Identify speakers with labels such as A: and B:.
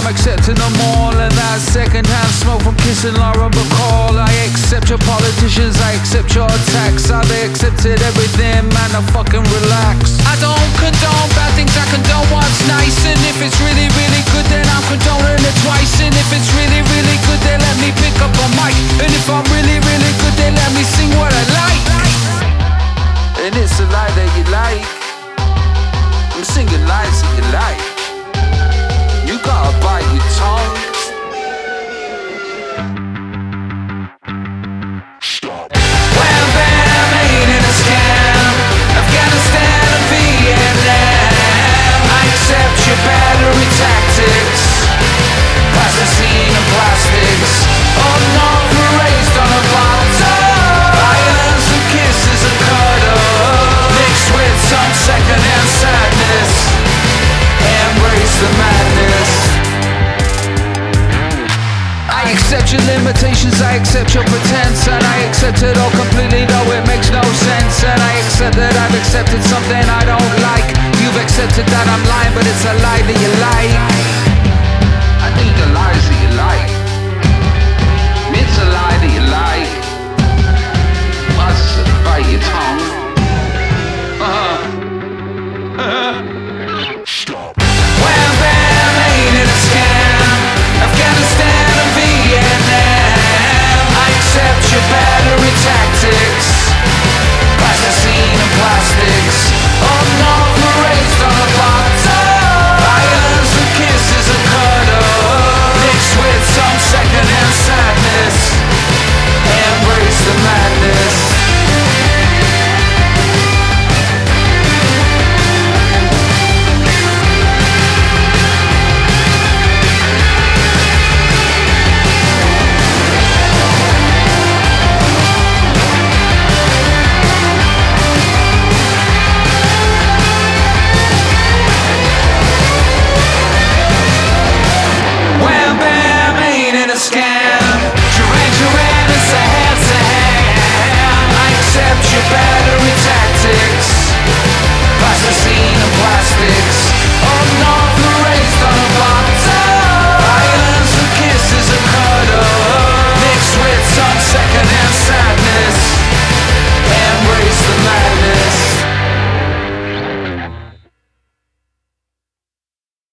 A: accepting them all, and that second-hand smoke from kissing Laura Bacall. I accept your politicians, I accept your attacks. They accepted everything, man, now fucking relax. I don't condone bad things, I condone what's nice. And if it's really, really good, then I'm condoning it twice. And if it's really, really good, then let me pick up a mic. And if I'm really, really good, then let me sing what I like. And it's a lie that you like. I'm singing lies that you like. You gotta bite your tongue. Wham bam, ain't in a scam. Afghanistan and Vietnam. I accept your battery tactics. Plasticine and plastics. Oh no, raised on a bottle. Violence and kisses and cuddle. Mixed with some second-hand sadness. Embrace the madness. I accept your limitations, I accept your pretense, and I accept it all completely.